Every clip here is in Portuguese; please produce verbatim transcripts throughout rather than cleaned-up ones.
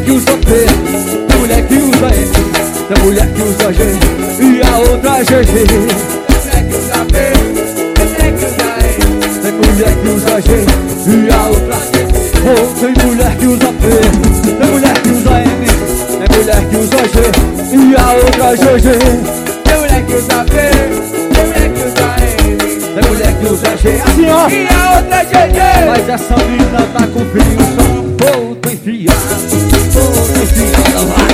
que usa P, tem mulher que usa M, tem mulher que usa G e a outra G G. Tem mulher que usa P, tem mulher que usa M, tem mulher que usa G e a outra G G. Oh, tem mulher que usa P, tem mulher que usa M, tem mulher que usa G e a outra G G. Tem mulher que usa P, tem mulher que usa M, tem mulher que usa G, assim ó, e a outra G G. Mas essa menina tá com frio só todo enfiado, todo enfiado, vai.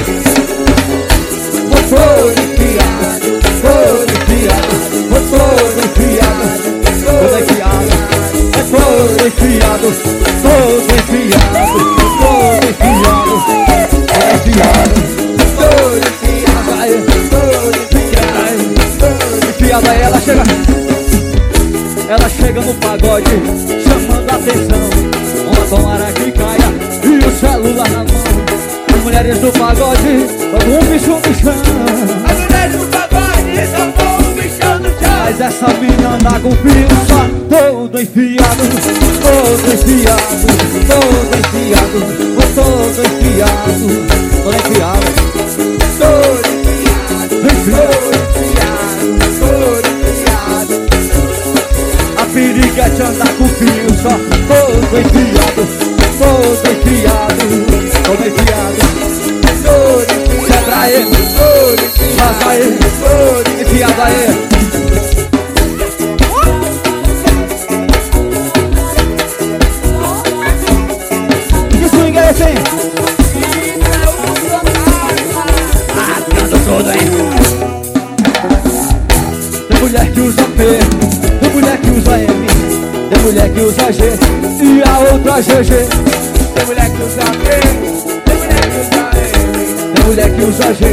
Todo enfiado, todo enfiado, todo enfiado, todo enfiado, é todo enfiado, todo enfiado, todo enfiado, todo enfiado, todo enfiado, vai, todo enfiado, todo enfiado. Aí ela chega, ela chega no pagode, chamando a atenção. Uma tomara que caia e o celular na mão. As mulheres do pagode, todo um bicho no chão. As mulheres do pagode, todo um bicho no chão. Mas essa menina anda com fio só todo enfiado, todo enfiado, todo enfiado, todo enfiado, todo enfiado, todo enfiado, todo enfiado. A piriguete anda com fio só todo enfiado, todo enfiado, todo enfiado, todo enfiado. Quebra aí, todo enfiado, faz aí, todo enfiado aí. Que swing é esse, hein? Ah, canta todo, hein? Tem mulher que usa P, tem mulher que usa M, tem mulher que usa G e a outra G G. Tem mulher que usa P, tem mulher que usa M, tem mulher que usa G.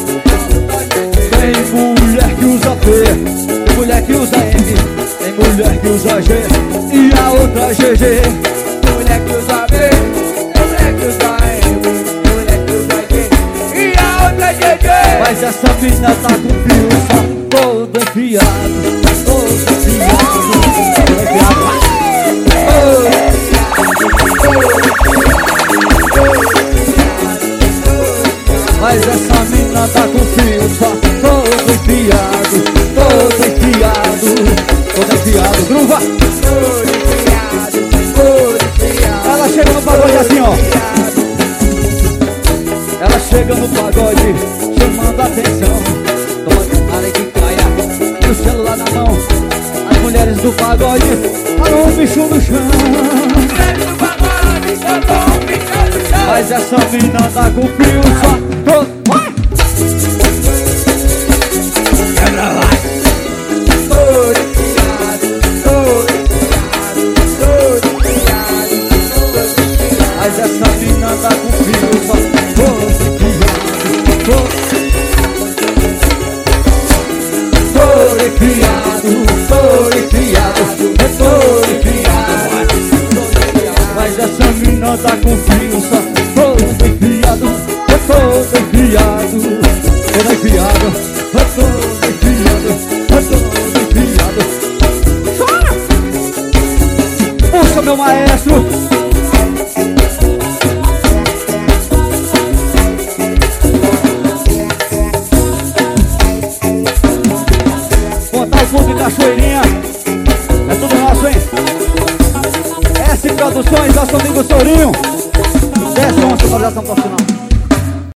Tem mulher que usa P, tem mulher que usa M, tem mulher que usa G e a outra G G. Tem mulher que usa P, tem mulher que usa M, tem mulher que usa G e a outra G G. Mas essa menina tá com fio só todo enfiado, todo enfiado, todo enfiado. Mas essa menina tá com fio só todo enfiado, todo enfiado, todo enfiado. Gruva! Todo enfiado, todo enfiado. Ela chega no pagode assim, ó. Ela chega no pagode chamando a atenção. Toma cara que caia e o celular na mão. As mulheres do pagode falam um bicho no chão. As mulheres do pagode falam um bicho no chão. Mas essa menina tá com fio só todo. Vai! Quebra, vai! Todo enfiado, todo enfiado, todo enfiado, todo enfiado. Mas essa menina tá com fio só todo enfiado, todo todo enfiado, todo enfiado, todo enfiado. Mas essa menina tá com fio só todo enfiado, todo enfiado, todo enfiado, todo enfiado, todo enfiado. Chora! Puxa, meu maestro! Botar o fundo de cachoeirinha, é tudo nosso, hein? S Produções, nosso amigo Sorinho. Desce uma supervisão profissional.